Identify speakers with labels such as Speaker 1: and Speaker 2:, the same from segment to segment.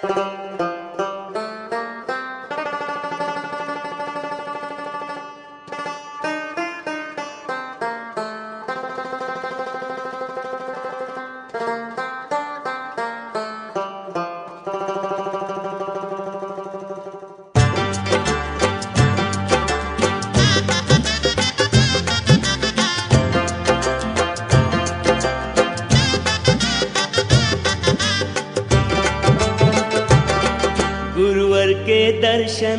Speaker 1: गुरुवर के दर्शन,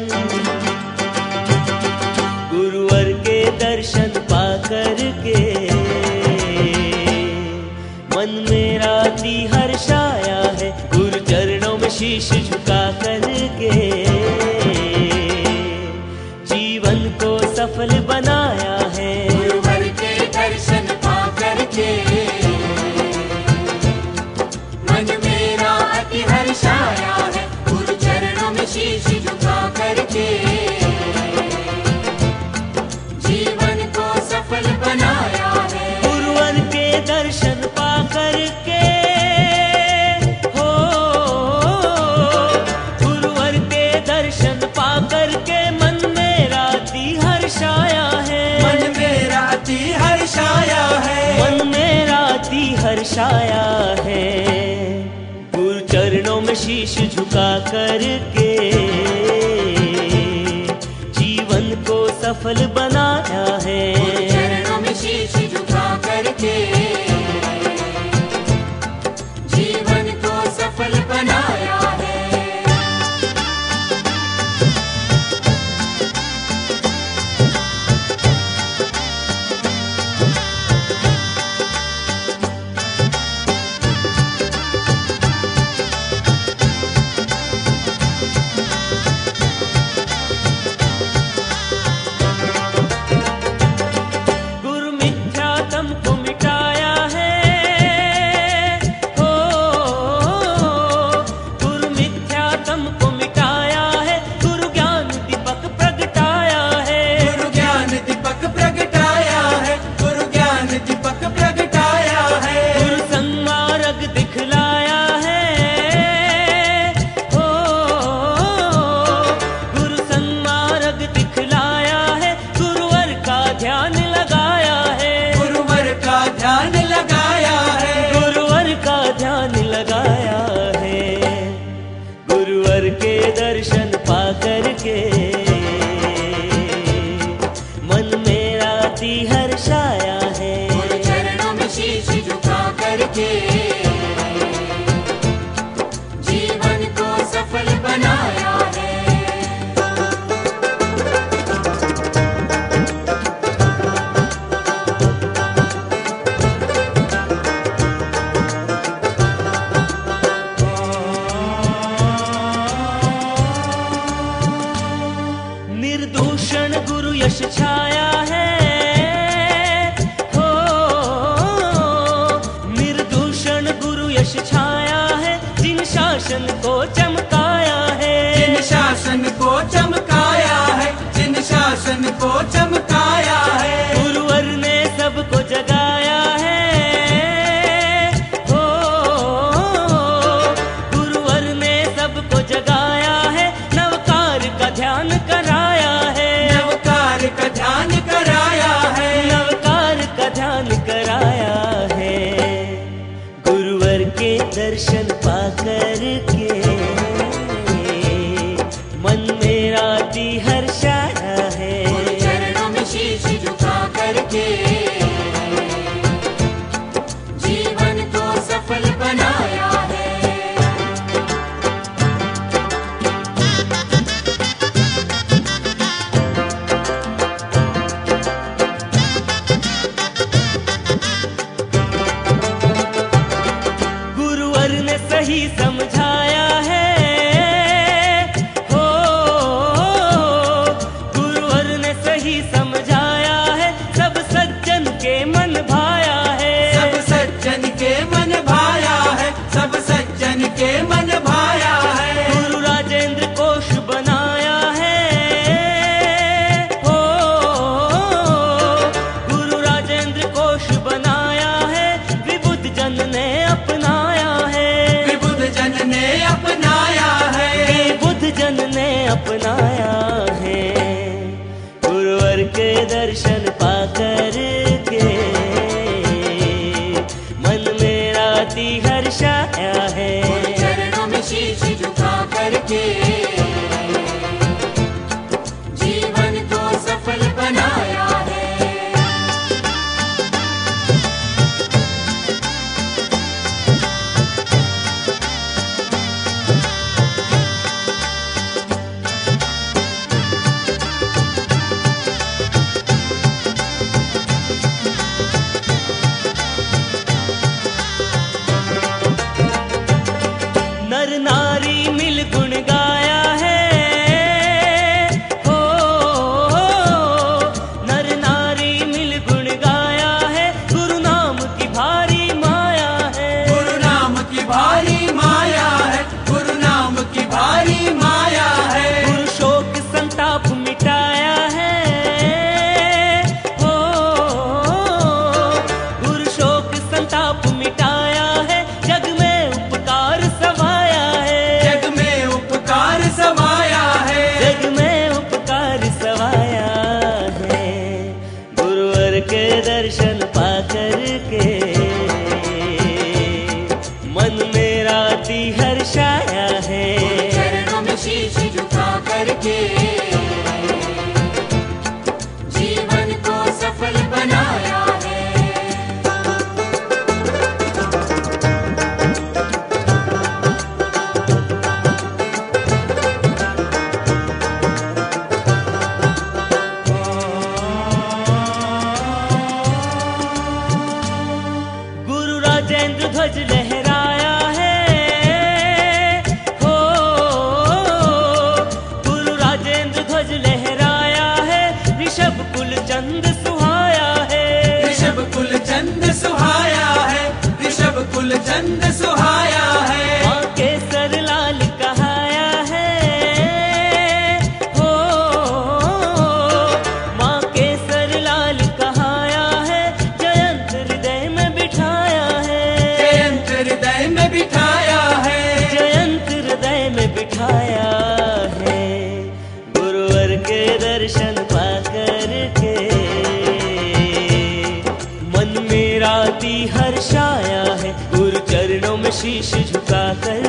Speaker 1: गुरुवर के दर्शन पाकर के मन मेरा दी हर्षाया है। गुरु चरणों में शीश झुका कर के जीवन को सफल बनाया है।
Speaker 2: गुरुवर के दर्शन पाकर के मन मेरा अति हर्षाया है। शीश झुका करके जीवन को सफल बनाया है।
Speaker 1: गुरुवर के दर्शन पा करके हो, गुरुवर के दर्शन पा करके मन मेरा अति हर्षाया है।
Speaker 2: मन मेरा अति हर्षाया है।
Speaker 1: मन मेरा अति हर्षाया है। गुरु चरणों में शीश झुका करके जीवन को सफल बनाया है।
Speaker 2: चरणों में शीश झुका करके जीवन को सफल बनाया है। गुरुवर के दर्शन पा करके मन मेरा अति हर्षाया है। गुरु चरणों में शीश झुका करके जीवन को सफल बनाया है।
Speaker 1: निर्दूषण गुरु यश छाया है हो, निर्दूषण गुरु यश छाया है। जिन शासन को चमकाया है,
Speaker 2: जिन शासन को चमकाया है, जिन शासन को चमकाया है।
Speaker 1: गुरुवर ने सबको जगाया है हो, गुरुवर ने सबको जगाया है। नवकार का ध्यान कराया है,
Speaker 2: नवकार का ध्यान कराया है,
Speaker 1: नवकार का ध्यान कराया है। गुरुवर के दर्शन पा करके मन मेरा अति हर्षाया है।
Speaker 2: गुरु चरणों में शीश झुका करके जीवन को सफल बनाया है।
Speaker 1: सही समझाया है हो, गुरुवर ने सही समझाया है। सब सज्जन के मन भाया है,
Speaker 2: सब सज्जन के मन भाया है, सब सज्जन के मन भाया है।
Speaker 1: गुरु राजेंद्र कोश बनाया है हो, गुरु राजेंद्र कोश बनाया है। विबुद्ध जन ने अपनाया है,
Speaker 2: जन ने अपना
Speaker 1: अपनाया है। गुरुवर के दर्शन पाकर के मन मेरा अति हर्षाया है।
Speaker 2: चरणों में शीश झुका करके जीवन को सफल बनाया है।
Speaker 1: नर नारी मिल गुण गाया है, हो नर नारी मिल गुण गाया है। गुरु नाम की भारी माया है,
Speaker 2: गुरु नाम की भारी माया है, गुरु नाम की भारी माया है।
Speaker 1: गुरु शोक संताप मिटाया है, हो गुरु शोक संताप मिटाया है। जग में उपकार समाया है,
Speaker 2: जग में उपकार समाया है,
Speaker 1: जग में उपकार समाया है। गुरुवर के दर्शन पाकर के मन मेरा अति हर्षाया है।
Speaker 2: चरणों में शीश झुका करके जीवन को सफल बनाया है।
Speaker 1: गुरु राजेंद्र ध्वज लहराया है, हो गुरु राजेंद्र ध्वज लहराया है। ऋषभ कुल चंद सुहाया है,
Speaker 2: ऋषभ कुल चंद सुहाया है, ऋषभ कुल चंद सुहाया है।
Speaker 1: माँ केसर लाल कहाया है, हो माँ केसर लाल कहाया है। जयंत हृदय में बिठाया है,
Speaker 2: जयंत हृदय में बिठाया है,
Speaker 1: जयंत हृदय में बिठाया है। गुरुवर के दर्शन पाकर के मन मेरा अति हर्षाया है। गुरु चरणों में शीश झुका कर